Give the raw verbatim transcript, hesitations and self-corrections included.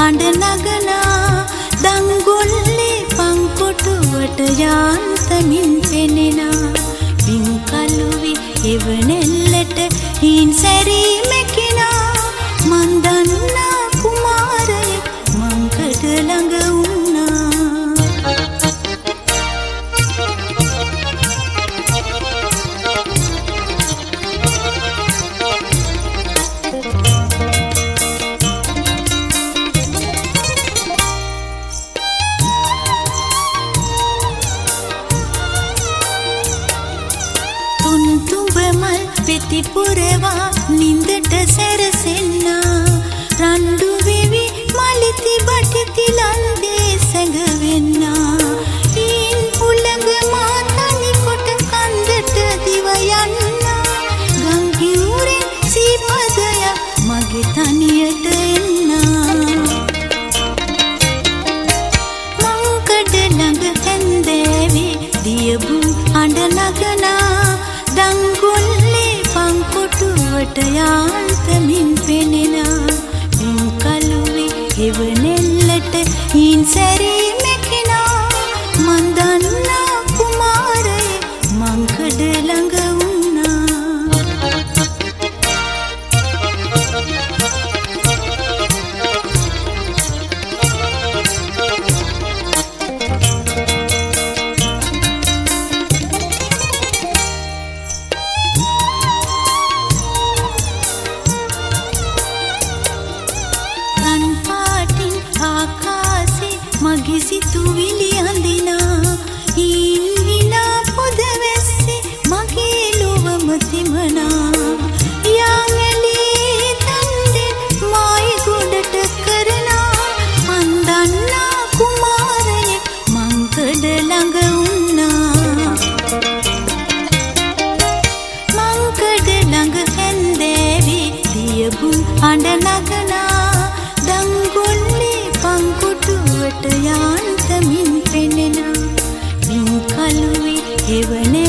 අඬ නගනා දංගොල්ලේ පංකොටුවට යාන්තමින් පෙනෙනා බින් කලුවේ එවනෙල්ලට හීන් සැරී මැකිනා මන් දන්නා කුමාරයෙක් මංකඩ ළඟ වුණා පෙතිපුරවා නින්දට සැරසෙන්නා රණ්ඩු වෙවි මලිති බටිති ලන්දේ සැඟවෙන්නා ඊන් උළඟ මාතනි කොට කන්දට දිව යන්නා ගංගිවුරෙන් සීපදයක් මගේ තනියට එන්නා මංකඩ ළඟ හැන්දෑවේ දියබුන් අඬ නගනා දංගොල්ලේ පංකොටුවට යාන්තමින් පෙනෙනා බින් කලුවේ එවනෙල්ලට හීන් සැරී මැකිනා මන් දන්නා කුමාරයෙක් මංකඩ ළඟ වුණා මගේ සිතුවිලි අඳිනා හීන් විනා පොද වැස්සේ මගේ ලොවම තිමනා යාංගලී තන්දෙන් මායි ගොඩට කරනා මන් දන්නා කුමාරයෙක් මංකඩ ළඟ වුණා මංකඩ ළඟ හැන්දෑවේ දියබුන් අඬ නගනා දංගොල්ලේ පංකොටුවට යාන්තමින් පෙනෙනා බින් කලුවේ එවන